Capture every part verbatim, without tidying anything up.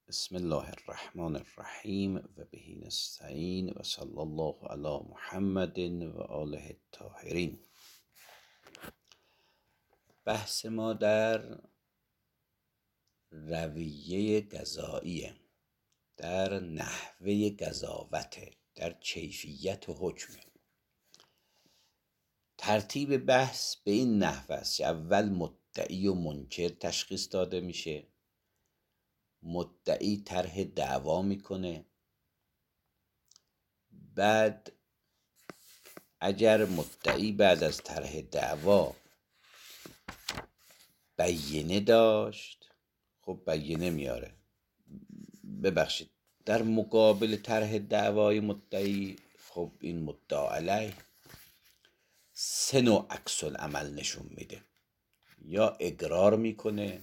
بسم الله الرحمن الرحیم و به نستعین و صلی الله علی محمد و آله الطاهرین. بحث ما در رویه قضاییه، در نحوه قضاوت، در کیفیت و حکم. ترتیب بحث به این نحو است که اول مدعی و منکر تشخیص داده میشه. مدعی طرح دعوا میکنه، بعد اگر مدعی بعد از طرح دعوا بیینه داشت، خب بیینه میاره. ببخشید، در مقابل طرح دعوای مدعی، خب این مدعا علیه سه نوع عکس العمل نشون میده: یا اقرار میکنه،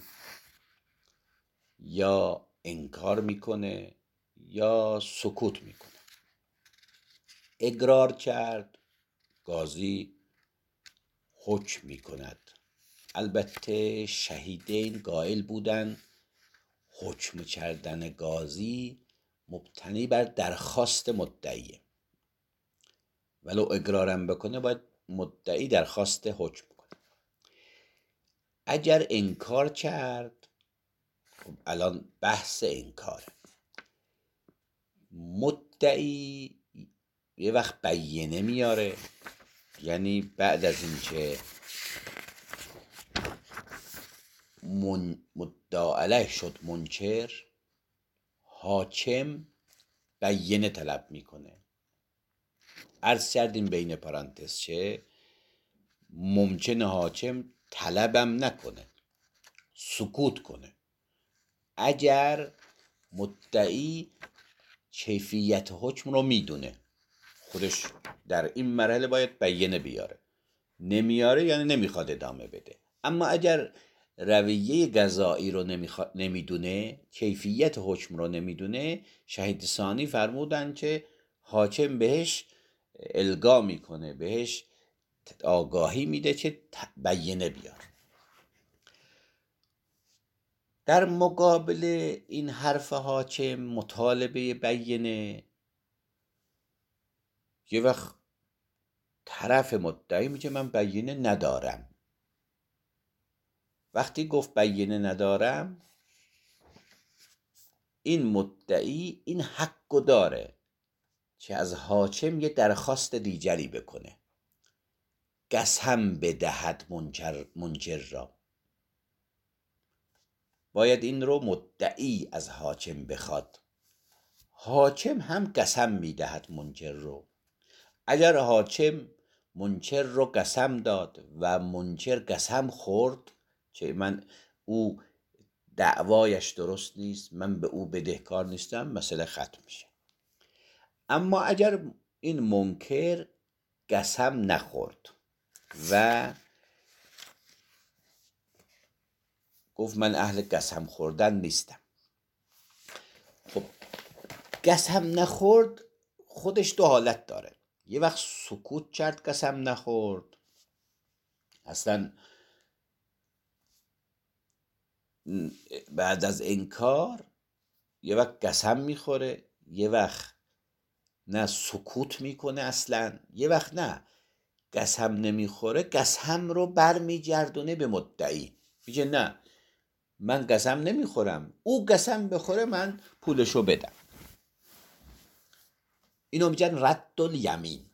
یا انکار میکنه، یا سکوت میکنه. اقرار کرد، قاضی حکم میکند. البته شهیدین قائل بودن حکم کردن قاضی مبتنی بر درخواست مدعیه، ولو اقرارم بکنه باید مدعی درخواست حکم کنه. اگر انکار کرد، خب الان بحث انکاره. مدعی یه وقت بیینه میاره، یعنی بعد از اینکه من مدعا علیه شد منکر، حاکم بیینه طلب میکنه. عرض کردیم بین پرانتز چه ممکنه حاکم طلبم نکنه، سکوت کنه، اگر مدعی کیفیت حکم رو میدونه. خودش در این مرحله باید بیینه بیاره، نمیاره یعنی نمیخواد ادامه بده. اما اگر رویه قضایی رو نمیخوا... نمیدونه، کیفیت حکم رو نمیدونه، شهید ثانی فرمودن که حاکم بهش القا میکنه، بهش آگاهی میده که بیینه بیار. در مقابل این حرف حاکم، مطالبه بیینه، یه وقت طرف مدعی میگه من بیینه ندارم. وقتی گفت بیینه ندارم، این مدعی این حقو داره که از حاکم یه درخواست دیگری بکنه، قسم بدهد منکر, منکر را. باید این رو مدعی از حاکم بخواد. حاکم هم قسم میدهد منکر رو. اگر حاکم منکر رو قسم داد و منکر قسم خورد که من او دعوایش درست نیست، من به او بدهکار نیستم، مسئله ختم میشه. اما اگر این منکر قسم نخورد و گفت من اهل قسم خوردن نیستم، خب قسم نخورد خودش دو حالت داره. یه وقت سکوت کرد، قسم نخورد، اصلا بعد از انکار یه وقت قسم میخوره، یه وقت نه سکوت میکنه اصلا، یه وقت نه قسم نمیخوره، قسم رو برمیگردونه به مدعی، میگه نه من قسم نمیخورم، او قسم بخوره من پولشو بدم. اینو میگن رد الیمین.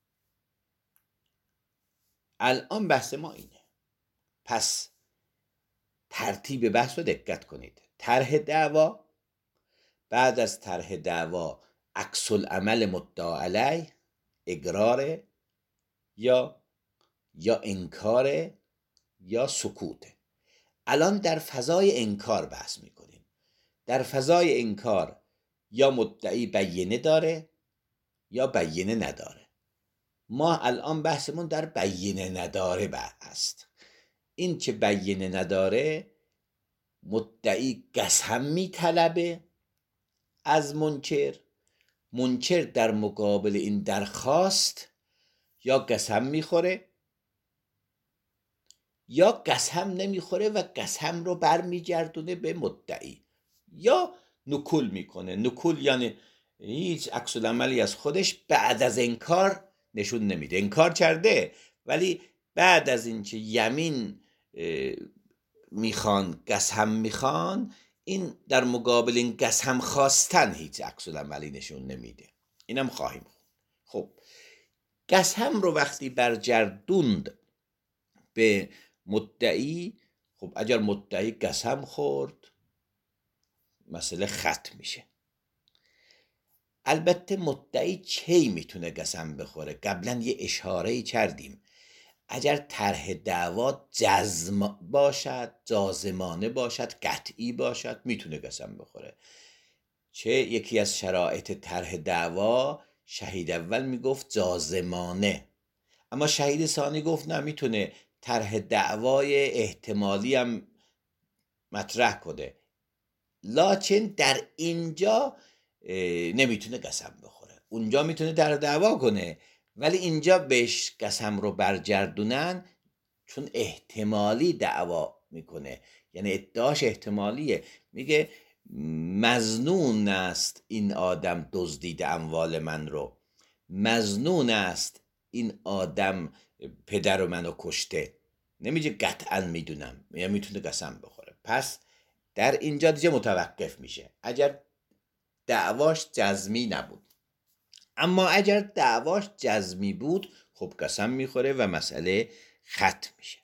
الان بحث ما اینه. پس ترتیب بحث رو دقت کنید: طرح دعوا، بعد از طرح دعوا عکس العمل مدعا علیه، اقرار یا یا انکار یا سکوت. الان در فضای انکار بحث میکنیم. در فضای انکار یا مدعی بیینه داره یا بیینه نداره. ما الان بحثمون در بیینه نداره است. این که بیینه نداره، مدعی قسم میطلبه از منکر، منکر در مقابل این درخواست یا قسم میخوره یا قسم نمیخوره و قسم رو برمیگردونه به مدعی، یا نکول میکنه. نکول یعنی هیچ عکس العملی از خودش بعد از انکار نشون نمیده. انکار کرده ولی بعد از اینکه یمین میخوان قسم میخوان، این در مقابل این قسم خواستن هیچ عکس العملی نشون نمیده. اینم خواهیم خون. خب قسم رو وقتی برگردوند به مدعی، خب اگر مدعی قسم خورد مسئله ختم میشه. البته مدعی کی میتونه قسم بخوره؟ قبلا یه اشاره کردیم. اگر طرح دعوا جزم باشد، جازمانه باشد، قطعی باشد، میتونه قسم بخوره. چه یکی از شرایط طرح دعوا شهید اول میگفت جازمانه، اما شهید ثانی گفت نه، میتونه طرح دعوای احتمالی هم مطرح کنه، لکن در اینجا نمیتونه قسم بخوره. اونجا میتونه طرح دعوا کنه ولی اینجا بهش قسم رو برگردونن چون احتمالی دعوا میکنه، یعنی ادعاش احتمالیه. میگه مظنون است این آدم دزدیده اموال من رو، مظنون است این آدم پدر منو کشته. نمیگه قطعا میدونم، یا میتونه قسم بخوره. پس در اینجا دیگه متوقف میشه اگر دعواش جزمی نبود. اما اگر دعواش جزمی بود خب قسم میخوره و مسئله ختم میشه.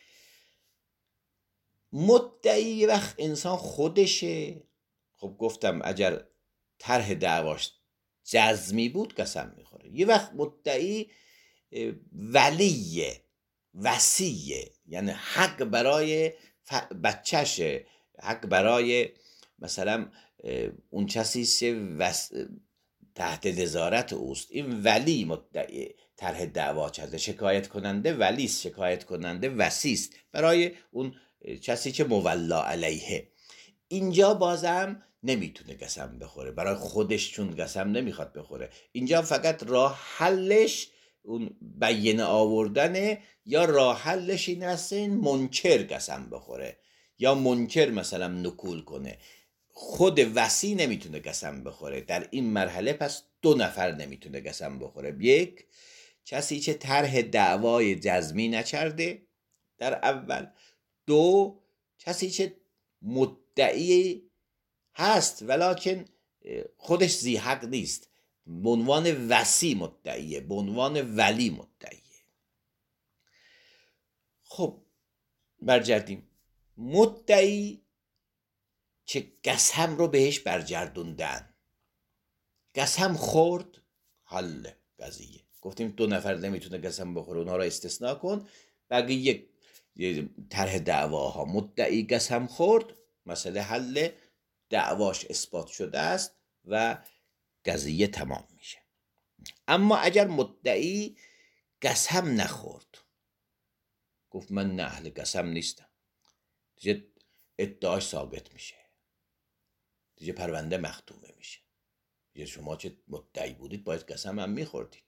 مدعی یه وقت انسان خودشه. خب گفتم اگر طرح دعواش جزمی بود قسم میخوره. یه وقت مدعی ولیه، وصیه، یعنی حق برای بچهشه، حق برای مثلا اون کسی که تحت نظارت اوست. این ولی مدعی طرح دعوا کرده، شکایت کننده ولیست، شکایت کننده وصیست برای اون کسی که مولا علیه. اینجا بازم نمیتونه قسم بخوره برای خودش چون قسم نمیخواد بخوره. اینجا فقط راه حلش اون بیانه آوردنه، یا راه حلش این است این منکر قسم بخوره یا منکر مثلا نکول کنه. خود وصی نمیتونه قسم بخوره در این مرحله. پس دو نفر نمیتونه قسم بخوره. یک، کسی که طرح دعوای جزمی نکرده در اول. دو، کسی که مدعی هست ولکن خودش ذی حق نیست، به عنوان وصی مدعیه، به عنوان ولی مدعیه. خب برگردیم. مدعی که قسم رو بهش برگردوندن، قسم خورد، حل قضیه. گفتیم دو نفر نمیتونه قسم بخوره، اونها رو استثناء کن. بقیه یک طرح دعواها مدعی قسم خورد، مسئله حل، دعواش اثبات شده است و قضیه تمام میشه. اما اگر مدعی قسم نخورد، گفت من نه اهل قسم نیستم، دیگه ادعاش ثابت میشه، دیگه پرونده مختومه میشه. دیگه شما چه مدعی بودید باید قسم هم میخوردید.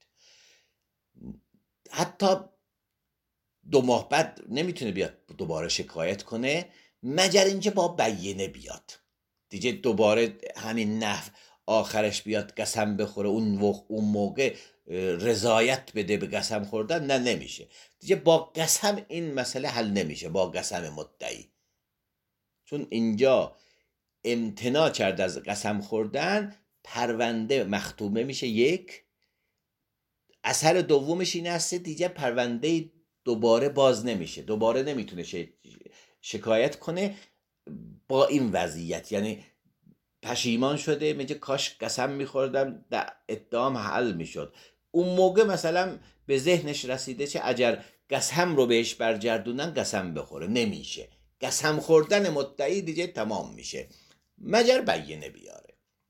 حتی دو ماه بعد نمیتونه بیاد دوباره شکایت کنه مگر اینکه با بیانه بیاد. دیگه دوباره همین نحو آخرش بیاد قسم بخوره، اون اون موقع رضایت بده به قسم خوردن، نه نمیشه. دیگه با قسم این مسئله حل نمیشه، با قسم مدعی، چون اینجا امتناع کرد از قسم خوردن، پرونده مختومه میشه. یک، اثر دومش این است دیگه پرونده دوباره باز نمیشه، دوباره نمیتونه شکایت کنه با این وضعیت. یعنی پشیمان شده، میگه کاش قسم میخوردم ادعام حل میشد. اون موقع مثلا به ذهنش رسیده چه اگر قسم رو بهش برگردونن قسم بخوره، نمیشه. قسم خوردن مدعی دیگه تمام میشه مگر بیانه بیاره.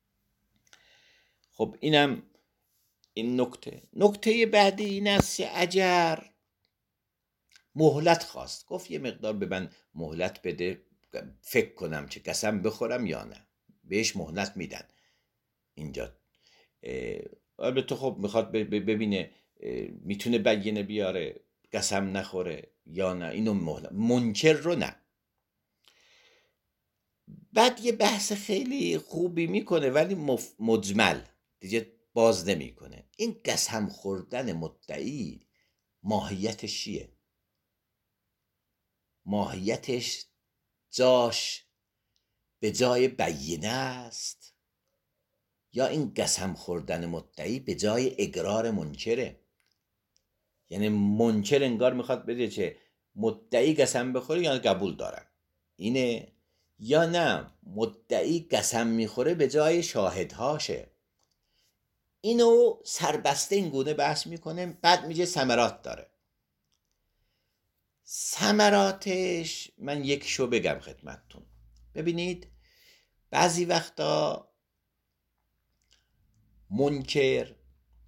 خب اینم این نکته. نکته بعدی این است که اگر مهلت خواست، گفت یه مقدار به من مهلت بده فکر کنم که قسم بخورم یا نه، بهش مهلت میدن. اینجا البته خب میخواد ببینه میتونه بیانه بیاره قسم نخوره یا نه، اینو مهلت. منکر رو نه. بعد یه بحث خیلی خوبی میکنه ولی مف... مجمل دیگه باز نمیکنه. این قسم خوردن مدعی ماهیتش چیه؟ ماهیتش جاش به جای بیینه است یا این قسم خوردن مدعی به جای اقرار منکره؟ یعنی منکر انگار میخواد بده چه مدعی قسم بخوره یا قبول دارم اینه، یا نه مدعی قسم میخوره به جای شاهدهاشه. اینو سربسته این گونه بحث میکنه. بعد میگه ثمرات داره. ثمراتش من یک شو بگم خدمتتون. ببینید بعضی وقتا منکر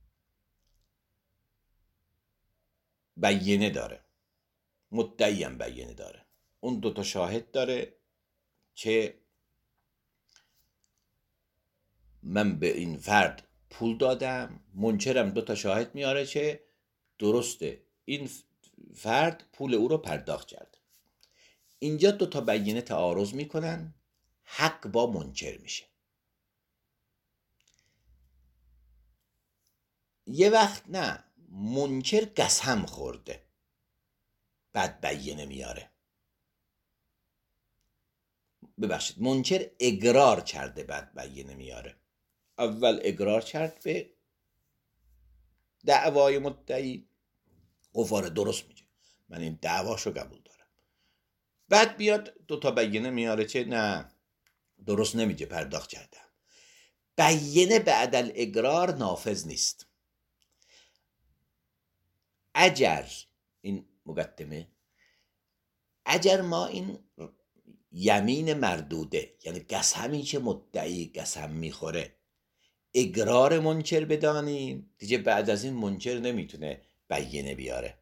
بیینه داره، مدعی هم بیینه داره، اون دوتا شاهد داره که من به این فرد پول دادم، منکرم دوتا شاهد میاره که درسته این فرد پول او رو پرداخت کرد. اینجا دوتا بیینه تعارض میکنن، حق با منکر میشه. یه وقت نه، منکر قسم خورده بعد بیینه میاره. ببخشید منکر اقرار کرده بعد بیینه میاره. اول اقرار کرد به دعوای مدعی، گفاره درست میگه من این دعواشو قبول دارم. بعد بیاد دوتا بیینه میاره چه نه درست نمیگه پرداخت کردم. بیینه بعد الاقرار نافذ نیست. اگر این مقدمه اگر ما این یمین مردوده یعنی قسمی که مدعی قسم میخوره اقرار منکر بدانیم، دیگه بعد از این منکر نمیتونه بیینه بیاره.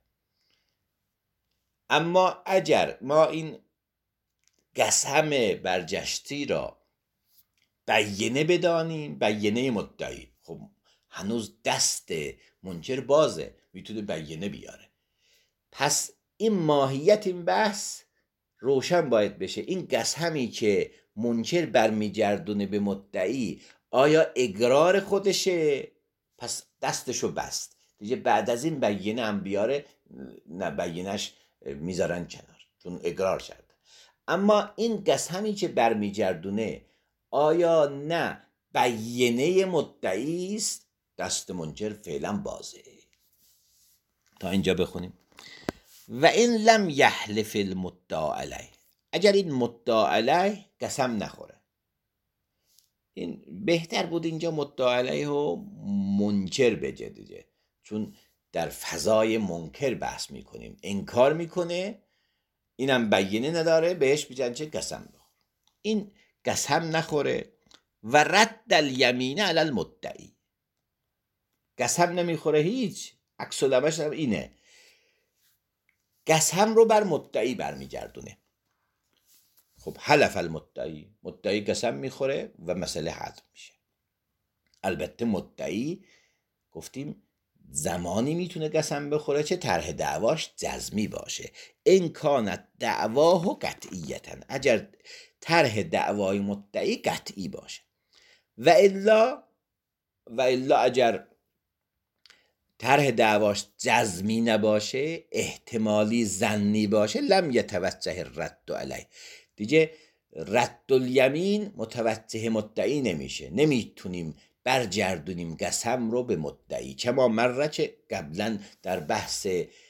اما اگر ما این قسم برجستی را بیینه بدانیم، بیینه مدعی، خب هنوز دست منکر بازه، میتونه بیینه بیاره. پس این ماهیت این بحث روشن باید بشه. این قسمی که منکر برمیگردونه به مدعی آیا اقرار خودشه؟ پس دستشو بست دیگه. بعد از این بیینه هم بیاره، نه بیینش میذارن کنار چون اقرار کرد. اما این قسمی که برمیگردونه آیا نه بیینه مدعی است، دست منکر فعلا بازه. تا اینجا بخونیم. و این لم یحلف المدعا علیه، اگر این مدعا علیه قسم نخوره. این بهتر بود اینجا مدعا علیه و منکر بگه دیگه، چون در فضای منکر بحث میکنیم. انکار میکنه، اینم بیینه نداره، بهش میگن چه قسم بخور. این قسم نخوره و رد الیمین علی المدعی، قسم نمیخوره هیچ، عکس العملش اینه قسم رو بر مدعی برمیگردونه. خب حلف المدعی، مدعی قسم میخوره و مسئله حل میشه. البته مدعی گفتیم زمانی میتونه قسم بخوره چه طرح دعواش جزمی باشه. این کانت دعواه قطعیتن، اگر طرح دعوای مدعی قطعی باشه. و الا و الا اگر طرح دعواش جزمی نباشه، احتمالی ظنی باشه، لم یتوجه الرد علیه، دیگه رد الیمین متوجه مدعی نمیشه. نمیتونیم برگردونیم قسم رو به مدعی. کما مره که قبلا در بحث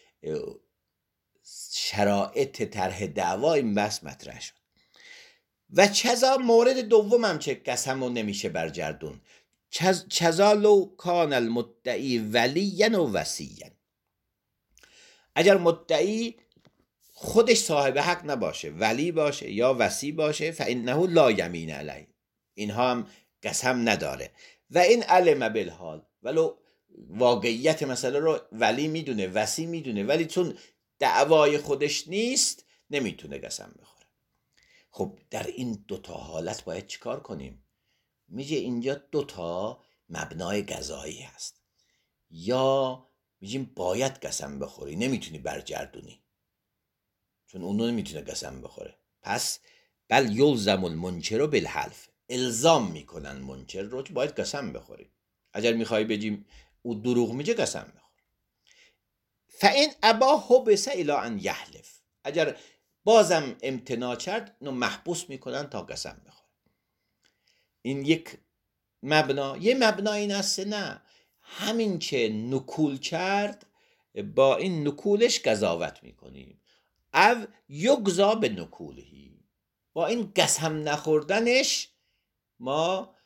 شرایط طرح دعوا این بحث مطرح شد. و چذا مورد دوم هم که قسم رو نمیشه برگردون، چذا لو کان المدعی ولیا و وصیا، اگر مدعی خودش صاحب حق نباشه، ولی باشه یا وصی باشه، فانه لا یمین علیه، اینها هم قسم نداره. و این علم بالحال، ولو واقعیت مسئله رو ولی میدونه، وصی میدونه، ولی چون دعوای خودش نیست نمیتونه قسم بخوره. خب در این دوتا حالت باید چیکار کنیم؟ میگه اینجا دوتا مبنای قضایی هست. یا میگیم باید قسم بخوری، نمیتونی برگردونی چون اونو نمیتونه قسم بخوره. پس بل یلزم المنکر بالحلف، الزام میکنن منکر رو که باید قسم بخوری. اگر میخوای بگیم او دروغ میگه قسم بخور. فإن ابا حبس الی ان یحلف، اگر بازم امتناع کرد نو محبوس میکنن تا قسم بخوره. این یک مبنا. یه مبنا این است نه همین که نکول کرد با این نکولش قضاوت میکنیم، او یگزا به نکولهی، با این قسم نخوردنش ما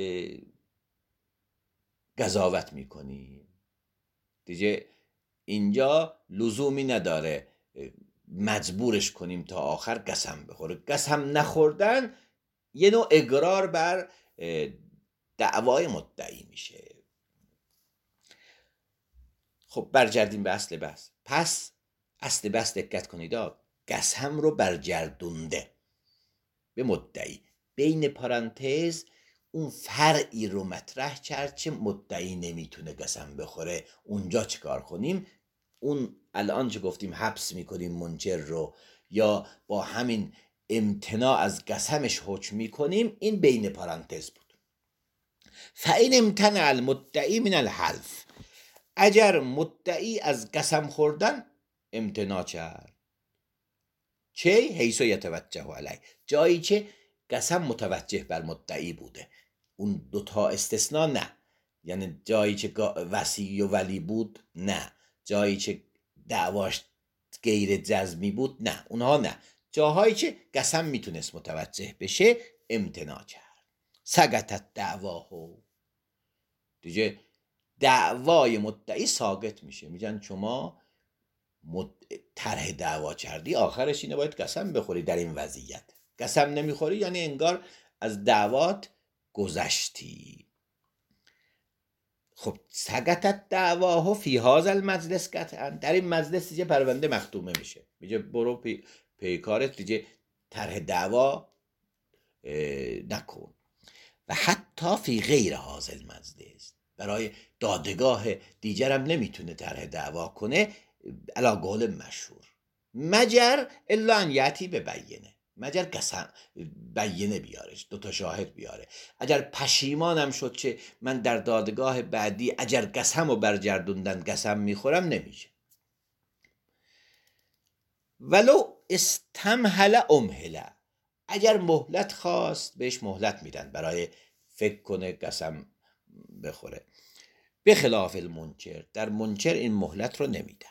قضاوت میکنیم. دیگه اینجا لزومی نداره مجبورش کنیم تا آخر قسم بخوره. قسم نخوردن یه نوع اقرار بر دعوای مدعی میشه. خب برگردیم به اصل بحث. پس اصل بحث دقت کنید، قسم رو برگردونده به مدعی، بین پارانتز اون فرعی رو مطرح کرد که مدعی نمیتونه قسم بخوره. اونجا چیکار کنیم؟ اون الان چه گفتیم حبس میکنیم منکر رو یا با همین امتناع از قسمش حکم میکنیم. این بین پارانتز بود. فإن امتنع المدعی من الحلف، اگر مدعی از قسم خوردن امتناع کرد، چه حیث یتوجه علیه، جایی که قسم متوجه بر مدعی بوده. اون دوتا استثناء نه، یعنی جایی که وصی و ولی بود نه، جایی که دعواش غیر جزمی بود نه، اونها نه. جاهایی که قسم میتونست متوجه بشه امتناع کرد. سقطت دعواه، دیگه دعوای مدعی ساقط میشه. میگن شما مد... طرح دعوا کردی، آخرش اینه باید قسم بخوری. در این وضعیت قسم نمیخوری یعنی انگار از دعوات گذشتی. خب سقطت دعواه فی هذا المجلس قطعا، در این مجلس دیگه پرونده مختومه میشه. میگه برو پی... پیکارت دیگه طرح دعوا نکن. و حتی فی غیر هذا المجلس، برای دادگاه دیگر هم نمیتونه طرح دعوا کنه علی قول مشهور، مگر الا ان یاتی به بینه، مگر قسم بینه بیارش، دوتا شاهد بیاره. اگر پشیمانم شد که من در دادگاه بعدی اگر قسم رو برگردوندن قسم میخورم، نمیشه. ولو استمهل امهله، اگر مهلت خواست بهش مهلت میدن برای فکر کنه قسم بخوره. به خلاف المنکر، در منکر این مهلت رو نمیدن.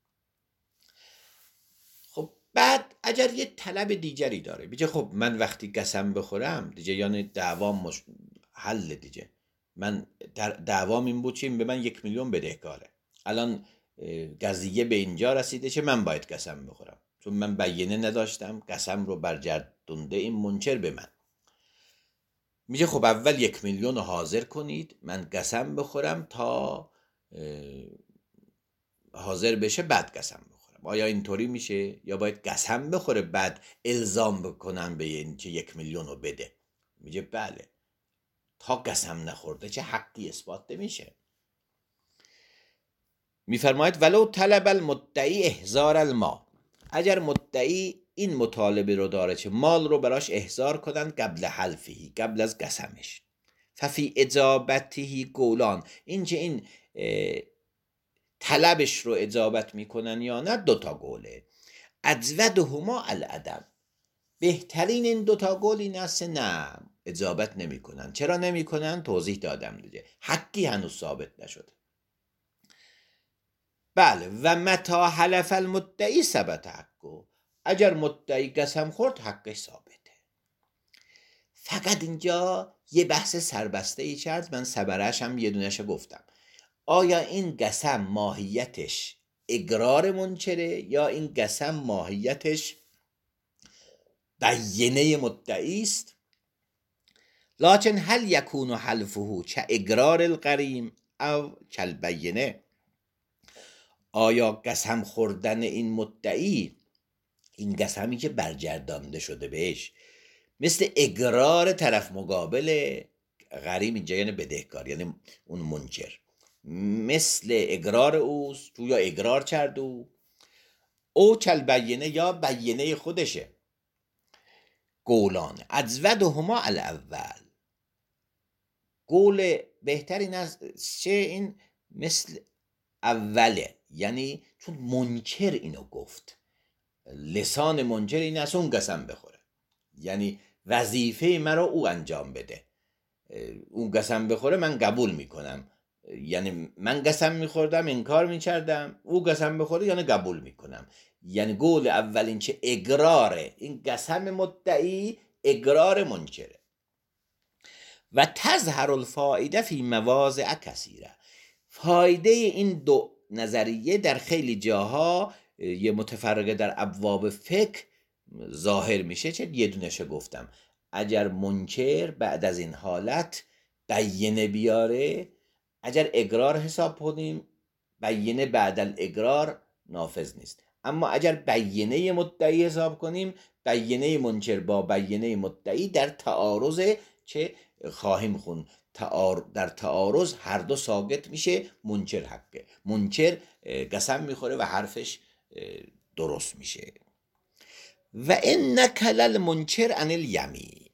خب بعد اگر یه طلب دیگری داره، بگه خب من وقتی قسم بخورم دیگه یعنی دعوام مش... حل دیگه، من در دعوام این بود که این به من یک میلیون بدهکاره، الان قضیه به اینجا رسیده که من باید قسم بخورم چون من بینه نداشتم، قسم رو برگردونده این منکر به من. میگه خب اول یک میلیون رو حاضر کنید من قسم بخورم تا حاضر بشه بعد قسم بخورم. آیا اینطوری میشه یا باید قسم بخوره بعد الزام بکنم به این که یک میلیون رو بده؟ میگه بله، تا قسم نخورده چه حقی اثبات نمیشه. میفرماید ولو طلب المدعی احضار المال، اگر مدعی این مطالبه رو داره که مال رو براش احضار کنن قبل حلفی، قبل از قسمش، ففی اجابته قولان، این که این طلبش رو اجابت میکنن یا نه دوتا قوله. اجودهما العدم، بهترین این دوتا قول این است نه اجابت نمیکنن. چرا نمیکنن؟ توضیح دادم دیگه، حقی هنوز ثابت نشده. بله و متا حلف المدعی ثبت حقه، اگر مدعی قسم خورد حقش ثابته. فقط اینجا یه بحث سربسته ای کرد، من سبرش هم یه دونش گفتم. آیا این قسم ماهیتش اقرار منکره یا این قسم ماهیتش بینه مدعی است؟ لکن هل یکون حلفه چه اقرار القریم او کالبینه، آیا قسم خوردن این مدعی، این قسمی که برگردانده شده بهش، مثل اقرار طرف مقابل غریم، اینجا یعنی بدهکار یعنی اون منکر، مثل اقرار اوست تو یا اقرار کرد او او کل بینه یا بینه خودشه؟ قولان اجودهما الاول. قول بهترین از چه این مثل اوله، یعنی چون منکر اینو گفت، لسان منکر این است اون قسم بخوره، یعنی وظیفه مرا او انجام بده، اون قسم بخوره من قبول میکنم، یعنی من قسم میخوردم انکار میکردم، او قسم بخوره یعنی قبول میکنم. یعنی قول اول این چه اقراره، این قسم مدعی اقرار منکره. و تظهر الفائده فی مواضع کثیره، فایده این دو نظریه در خیلی جاها یه متفرقه در ابواب فقه ظاهر میشه. چه یه دونشه گفتم، اگر منکر بعد از این حالت بینه بیاره، اگر اقرار حساب کنیم بینه بعد الاقرار نافذ نیست، اما اگر بینه مدعی حساب کنیم بینه منکر با بینه مدعی در تعارض، چه خواهیم خون تعار... در تعارض هر دو ساقط میشه، منکر حقه، منکر قسم میخوره و حرفش درست میشه. و ان نکل المنکر عن الیمین.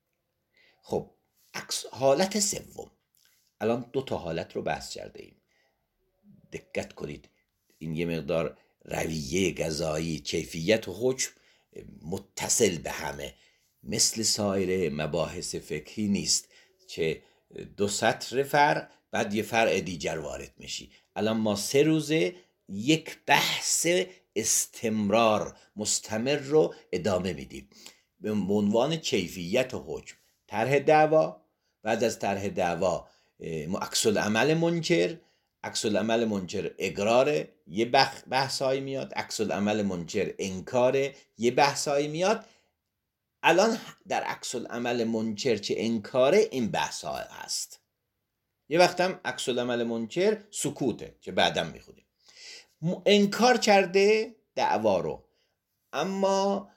خب حالت سوم، الان دو تا حالت رو بحث کرده ایم، دقت کنید، این یه مقدار رویه قضایی، کیفیت و حکم متصل به همه، مثل سایر مباحث فقهی نیست که دو سطر فرع بعد یه فرع دیگر وارد میشی. الان ما سه روزه یک بحث استمرار مستمر رو ادامه میدیم به عنوان کیفیت و حکم. طرح دعوا، بعد از طرح دعوا عکس العمل منکر، عکس العمل منکر اقراره، یه بحثایی میاد، عکس العمل منکر انکاره، یه بحثایی میاد. الان در عکس العمل منکر چه انکاره این بحث ها هست. یه وقت هم عکس العمل منکر سکوته که بعداً میخونیم. انکار کرده دعوا رو، اما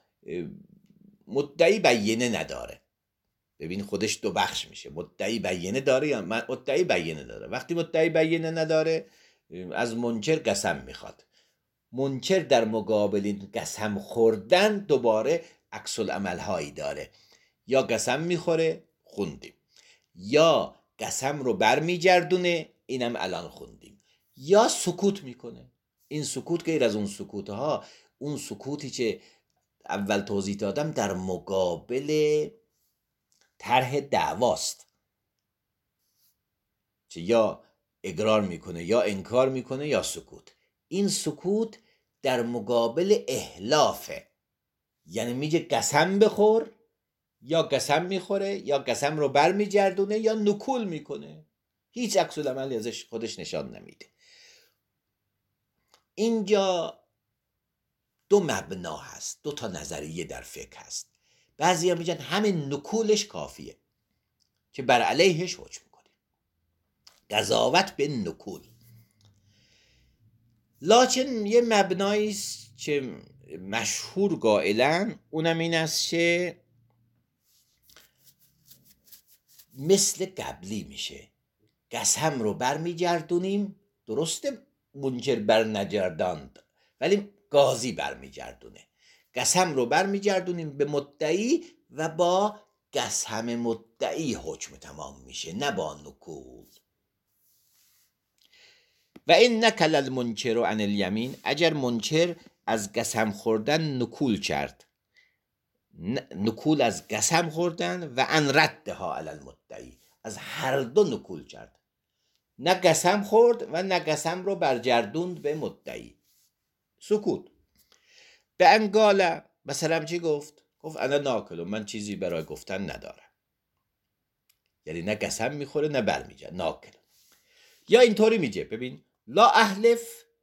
مدعی بینه نداره. ببین خودش دو بخش میشه، مدعی بینه داره یا مدعی بینه داره. وقتی مدعی بینه نداره از منکر قسم میخواد، منکر در مقابل این قسم خوردن دوباره عکس العمل هایی داره، یا قسم میخوره خوندیم، یا قسم رو برمیگردونه اینم الان خوندیم، یا سکوت میکنه. این سکوت غیر از اون سکوت ها، اون سکوتی که اول توضیح دادم در مقابل طرح دعواست، که یا اقرار میکنه یا انکار میکنه یا سکوت. این سکوت در مقابل احلافه، یعنی میگه قسم بخور، یا قسم میخوره یا قسم رو بر میگردونه یا نکول میکنه، هیچ عکس العملی ازش خودش نشان نمیده. اینجا دو مبنا هست، دو تا نظریه در فقه هست. بعضی ها میگن همین نکولش کافیه که بر علیهش حکم کنیم، قضاوت به نکول. لکن یه مبنایی است که مشهور قائلن، اونم این است که مثل قبلی میشه، قسم رو برمیگردونیم، درسته منکر بر نگرداند ولی قاضی برمیگردونه، قسم رو برمیگردونیم به مدعی و با قسم مدعی حکم تمام میشه، نه با نکول. و این نکل المنکر عن الیمین، اگر منکر از قسم خوردن نکول کرد، نکول از قسم خوردن و ان ردها علی المدعی، از هر دو نکول کرد، نه قسم خورد و نه قسم رو برگردوند به مدعی، سکوت. به انگاله مثلا چی گفت؟ گفت انا ناکلم، من چیزی برای گفتن ندارم، یعنی نه قسم میخوره نه برمیگرد، ناکل. یا اینطوری میگه، ببین لا احلف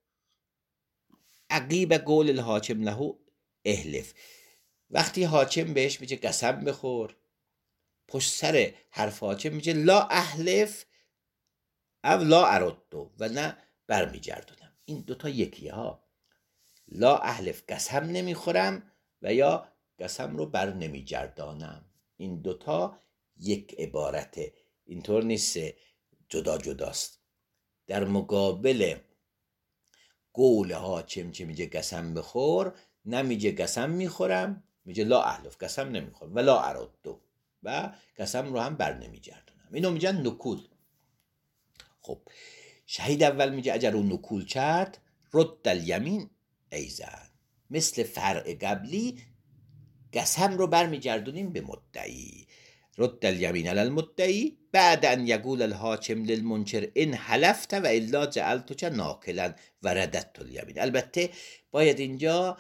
عقیب قول الحاکم له احلف، وقتی حاکم بهش میگه قسم بخور، پشت سر حرف حاکم میگه لا احلف او لا اردو، و نه برمیگردونم. این دوتا یکیه ها، لا احلف قسم نمیخورم و یا قسم رو بر نمیگردانم، این دوتا یک عبارته، اینطور نیست جدا جداست. در مقابل قول حاکم که میگه قسم بخور، نمیگه قسم میخورم میگه لا احلف، قسم نمیخورم، و لا ارد، و قسم رو هم بر نمیگردونم. اینو میگن نکول. خب شهید اول میگه اگر اون نکول کرد رد الیمین ایزن، مثل فرع قبلی قسم رو برمیگردونیم به مدعی. رد الیمین علی المدعی بعد ان یقول الحاکم للمنکر ان حلفت و الا جعلتک ناکلا و رددت الیمین. البته باید اینجا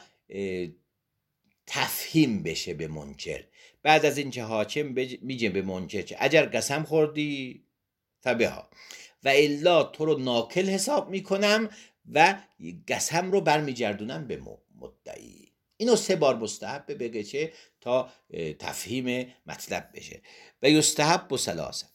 تفهیم بشه به منکر. بعد از اینکه حاکم میگه به منکر که اگر قسم خوردی فبها و الا تو رو ناکل حساب میکنم و قسم رو برمیگردونم به مدعی. اینو سه بار مستحب بگه چه تا تفهیم مطلب بشه. و یستحب و ثلاثه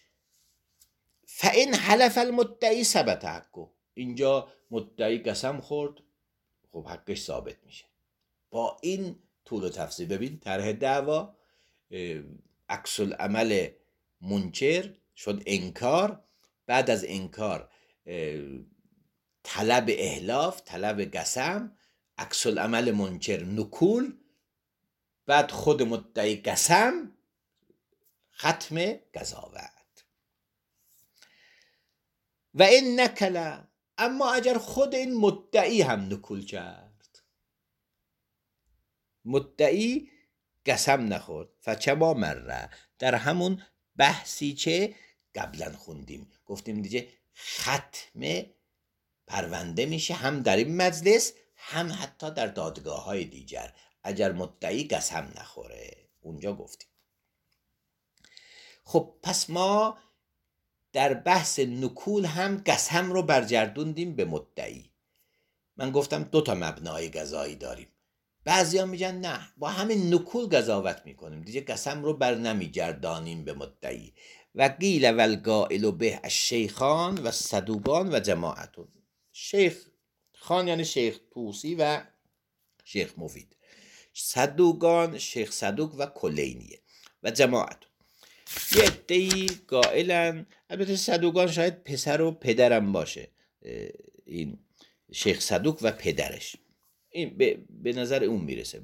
فان حلف المدعی ثبت حقه. اینجا مدعی قسم خورد، خب حقش ثابت میشه. با این طول و تفصیل ببین طرح دعوا، عکس العمل منکر شد انکار، بعد از انکار طلب احلاف، طلب قسم، عکس العمل منکر نکول، بعد خود مدعی قسم، ختم قضاوت. و این نکله، اما اگر خود این مدعی هم نکول کرد، مدعی قسم نخورد، فچما مره، در همون بحثی که قبلا خوندیم گفتیم دیگه ختم پرونده میشه، هم در این مجلس هم حتی در دادگاه های دیگر اگر مدعی قسم نخوره. اونجا گفتیم. خب پس ما در بحث نکول هم قسم رو برگردوندیم به مدعی. من گفتم دو تا مبنای قضایی داریم. بعضیا میگن نه، با همین نکول قضاوت میکنیم دیگه، قسم رو بر نمیگردانیم به مدعی. و قیل و القائل به الشیخان و صدوقان و جماعتون. شیخ خان یعنی شیخ طوسی و شیخ مفید، صدوقان شیخ صدوق و کلینیه، و جماعتون یه عده‌ای قائلن. البته صدوقان شاید پسر و پدرم باشه، این شیخ صدوق و پدرش، این به, به نظر اون میرسه.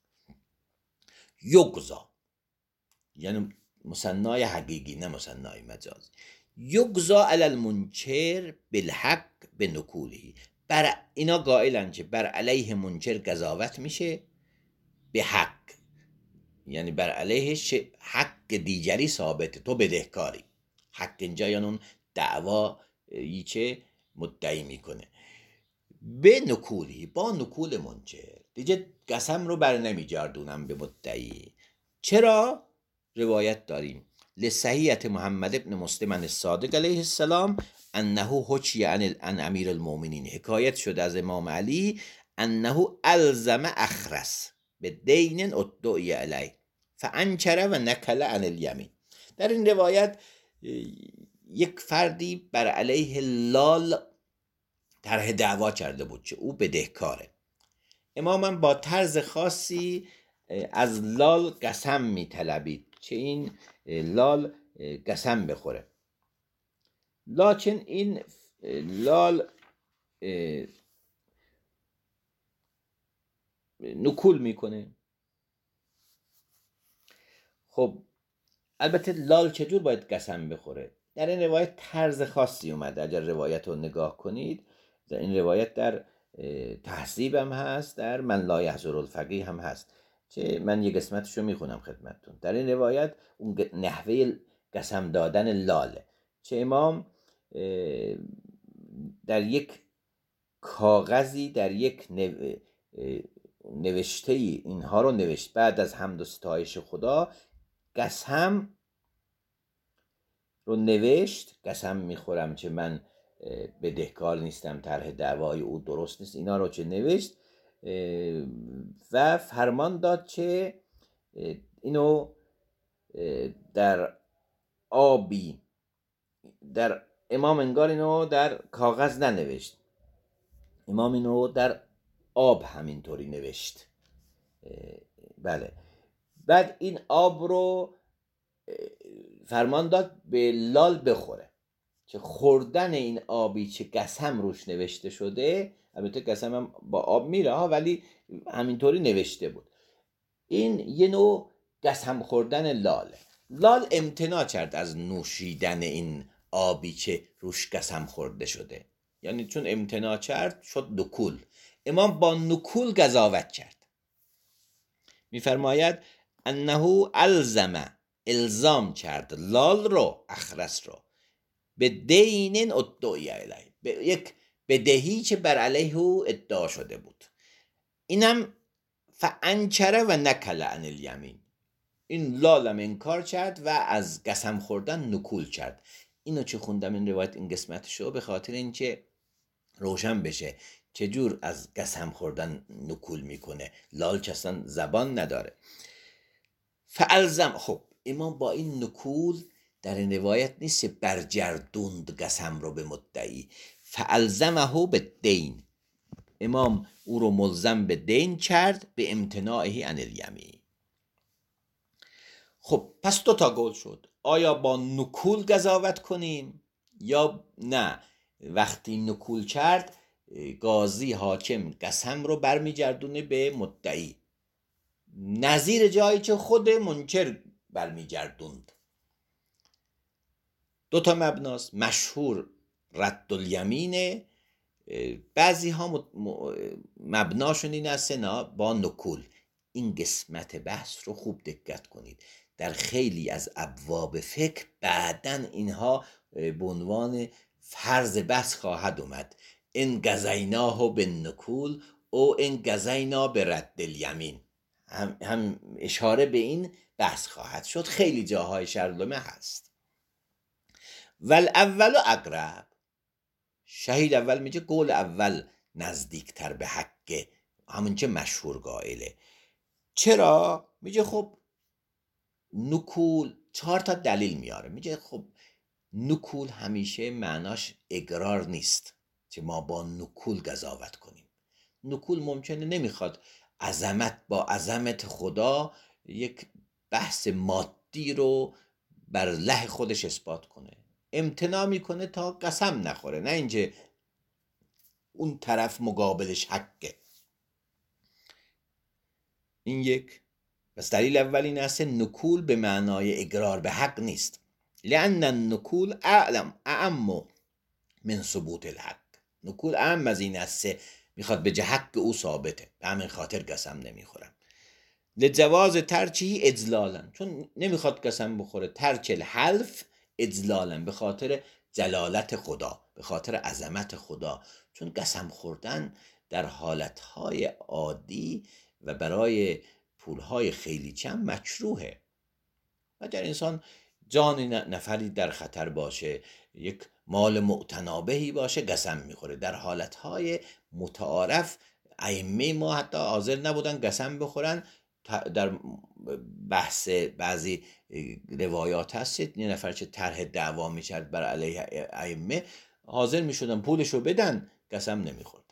یگزا یعنی مثنای حقیقی نه مثنای مجازی. یگزا علی المنکر بالحق به نکولی، بر اینا قائلن که بر علیه منکر قضاوت میشه به حق، یعنی بر علیهش حق دیگری ثابته، تو بدهکاری. حق اینجا یعنی اون دعوایی که مدعی میکنه به نکولی، با نکول منکر دیگه قسم رو بر نمیگردونم به مدعی. چرا؟ روایت داریم لصحیحة محمد ابن مسلم الصادق علیه السلام انه حکی عن امیر المؤمنین، حکایت شده از امام علی انه الزم اخرس به دین ادعی علیه فانکر و نکل عن الیمین. در این روایت یک فردی بر علیه لال طرح دعوا کرده بود که او بدهکاره. امامم با طرز خاصی از لال قسم میطلبید که این لال قسم بخوره، لکن این لال نکول میکنه. خب البته لال چجور باید قسم بخوره؟ در این روایت طرز خاصی اومده. اگر روایت رو نگاه کنید، در این روایت در تهذیب هم هست، در من لا یحضر الفقیه هم هست، که من یه قسمتش رو میخونم خدمتتون. در این روایت اون نحوه قسم دادن لاله که امام در یک کاغذی در یک نو... نوشته ای اینها رو نوشت. بعد از حمد و ستایش خدا قسم رو نوشت، قسم میخورم که من بدهکار نیستم، طرح دعوای او درست نیست، اینا رو چه نوشت و فرمان داد که اینو در آبی، در امام انگار اینو در کاغذ ننوشت، امام اینو در آب همینطوری نوشت. بله. بعد این آب رو فرمان داد به لال بخوره، که خوردن این آبی که قسم روش نوشته شده، البته قسم هم با آب میره ها، ولی همینطوری نوشته بود، این یه نوع قسم خوردن لاله. لال امتناع کرد از نوشیدن این آبی که روش قسم خورده شده، یعنی چون امتناع کرد شد نکول. امام با نکول قضاوت کرد. میفرماید انه الزم، الزام کرد لال رو، اخرس رو، به دین ادعی علیه، به یک بدهی که بر علیه او ادعا شده بود. اینم فانکره و نکل عن الیمین، این لالم انکار کرد و از قسم خوردن نکول کرد. اینو چه خوندم این روایت، این قسمتشو، به خاطر اینکه روشن بشه چجور از قسم خوردن نکول میکنه. لال که اصلا زبان نداره. فالزم، خب امام با این نکول در این روایت نیست برجردوند قسم رو به مدعی، فالزمه به دین، امام او رو ملزم به دین کرد به امتناعه عن الیمین. خب پس دو تا قول شد، آیا با نکول قضاوت کنیم یا نه؟ وقتی نکول کرد قاضی حاکم قسم رو برمیگردونه به مدعی، نظیر جایی که خود منکر برمیگردوند. دو تا مبناست، مشهور رد الیمینه، بعضی ها مبناشون این است نه با نکول. این قسمت بحث رو خوب دقت کنید، در خیلی از ابواب فقه بعدن اینها به عنوان فرض بحث خواهد اومد، ان قضیناه بالنکول او ان قضینا برد الیمین، هم, هم اشاره به این بحث خواهد شد، خیلی جاهای شرلمه هست. والاول اقرب، شهید اول میگه قول اول نزدیکتر به حقه، همون که مشهور قائله. چرا؟ میگه خب نکول، چهار تا دلیل میاره. میگه خب نکول همیشه معناش اقرار نیست که ما با نکول قضاوت کنیم. نکول ممکنه نمیخواد عظمت با عظمت خدا یک بحث مادی رو بر له خودش اثبات کنه، امتناع میکنه تا قسم نخوره، نه اینکه اون طرف مقابلش حقه. این یک. پس دلیل اول این است نکول به معنای اقرار به حق نیست، لأن النکول اعلم اعم من ثبوت الحق، نکول اعم از این است میخواد به حق او ثابته، به همین خاطر قسم نمیخورم. لجواز ترچی اجلالا، چون نمیخواد قسم بخوره، ترک الحلف اجلالا، به خاطر جلالت خدا، به خاطر عظمت خدا. چون قسم خوردن در حالتهای عادی و برای پولهای خیلی کم مکروهه. اگر انسان جان نفری در خطر باشه، یک مال معتنابهی باشه، قسم میخوره. در حالتهای متعارف ائمه ما حتی حاضر نبودن قسم بخورن. در بحث بعضی روایات هست یه نفر چه طرح دعوا میکرد بر علیه ائمه، حاضر میشدن پولشو بدن، قسم نمیخوردن.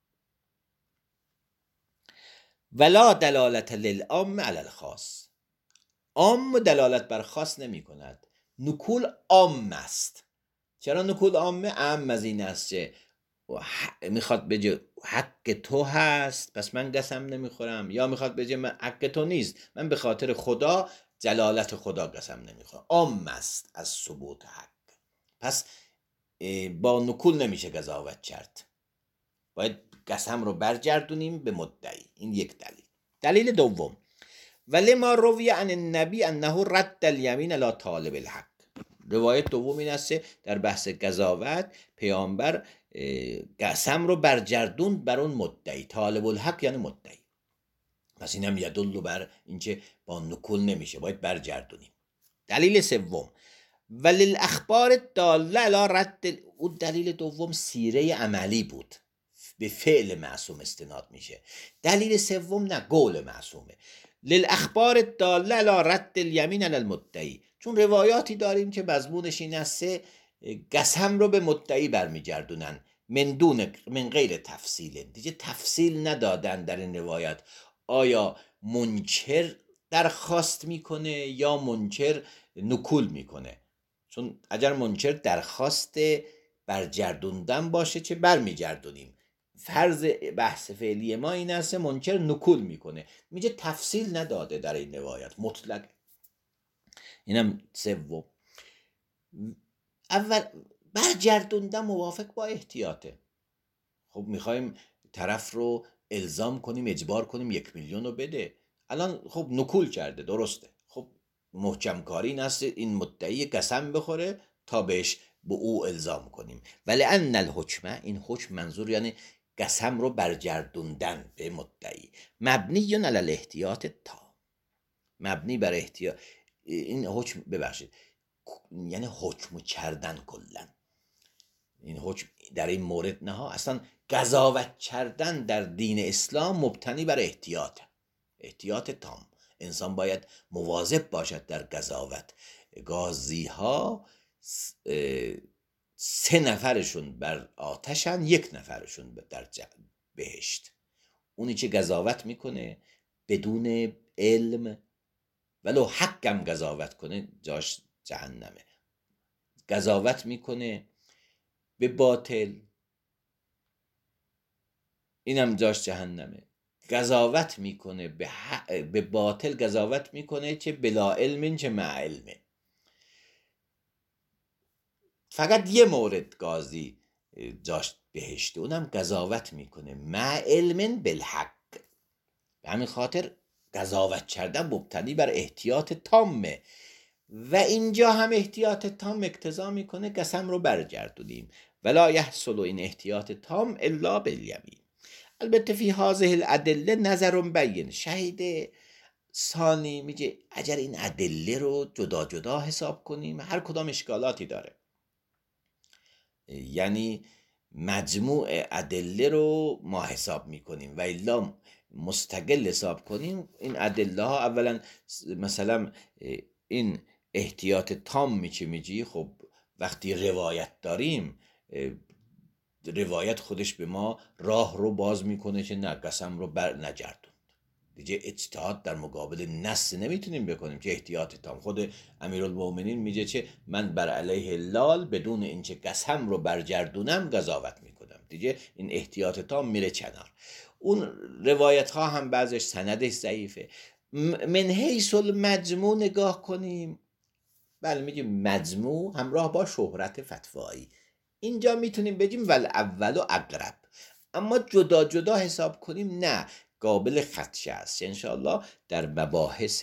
ولا دلالت للعام علی الخاص، عام دلالت بر خاص نمی کند. نکول عام است. چرا نکول عامه؟ عام از این است که میخواد بگه حق تو هست پس من قسم نمیخورم، یا میخواد بگه من حق تو نیست، من به خاطر خدا، جلالت خدا قسم نمیخورم. عام است از ثبوت حق. پس با نکول نمیشه قضاوت کرد، باید قسم رو برگردونیم به مدعی. این یک دلیل. دلیل دوم، ولی ما روی عن النبی انه رد الیمین علی طالب الحق، روایت دوم این است در بحث قضاوت پیامبر قسم رو برگردوند بر اون مدعی، طالب الحق یعنی مدعی. پس اینم یدل بر اینکه با نکول نمیشه، باید برگردونیم. دلیل سوم، ولی الاخبار داله علی رد، اون دلیل دوم سیره عملی بود، به فعل معصوم استناد میشه. دلیل سوم نه، قول معصومه. للاخبار داله علی رد الیمین علی المدعی، چون روایاتی داریم که مضمونش این است قسم رو به مدعی برمیگردونن، من دون من غیر تفصیل، دیگه تفصیل ندادن در این روایات. آیا منکر درخواست میکنه یا منکر نکول میکنه؟ چون اگر منکر درخواست برگردوندن باشه چه برمیگردونیم، فرض بحث فعلی ما این است منکر نکول میکنه، میگه تفصیل نداده در این روایت مطلق. اینم سوم. اول برگردوندن موافق با احتیاطه. خب میخوایم طرف رو الزام کنیم، اجبار کنیم یک میلیون رو بده، الان خب نکول کرده، درسته، خب محکم کاری این است این مدعی قسم بخوره تا بهش به او الزام کنیم. ولی ان الحکمه، این حکم منظور یعنی قسم رو برگردوندن به مدعی، مبنی علی الاحتیاط تا، مبنی بر احتیاط. این حکم ببخشید یعنی حکم کردن کلا، این حکم در این مورد نه ها، اصلا قضاوت کردن در دین اسلام مبتنی بر احتیاط، احتیاط تام. انسان باید مواظب باشد در قضاوت. قاضی ها سه نفرشون بر آتشن، یک نفرشون در بهشت. اونی که قضاوت میکنه بدون علم، ولو حقم قضاوت کنه جاش جهنمه. قضاوت میکنه به باطل، اینم جاش جهنمه. قضاوت میکنه به, ح... به باطل قضاوت میکنه چه بلا علم چه مع علم. فقط یه مورد قاضی جاش بهشته، اونم قضاوت میکنه مع علم بالحق. به همین خاطر قضاوت کردن مبتنی بر احتیاط تامه و اینجا هم احتیاط تام اقتضا میکنه قسم رو برگردونیم. ولا یحصل این احتیاط تام الا بالیمین. البته فی هذه الادله نظر بین. شهید ثانی میگه اگر این ادله رو جدا جدا حساب کنیم هر کدام اشکالاتی داره، یعنی مجموع ادله رو ما حساب میکنیم و الا مستقل حساب کنیم این ادله ها. اولا مثلا این احتیاط تام میچه میگی، خب وقتی روایت داریم روایت خودش به ما راه رو باز میکنه که نه قسم رو بر نگردوند. دیگه اجتهاد در مقابل نص نمیتونیم بکنیم که احتیاط تام. خود امیرالمومنین میگه چه من بر علیه لال بدون اینکه قسم رو برگردونم قضاوت میکنم. دیگه این احتیاط تام میره کنار. اون روایت ها هم بعضش سندش ضعیفه. من حیث المجموع نگاه کنیم، بله میگیم مجموع همراه با شهرت فتوایی، اینجا میتونیم بگیم ول اول و اقرب. اما جدا جدا حساب کنیم نه، قابل خدشه است. انشاءالله در مباحث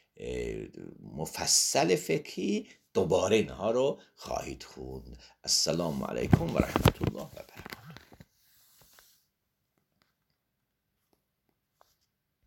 مفصل فقهی دوباره اینها رو خواهید خوند. السلام علیکم و رحمت الله و برکاته.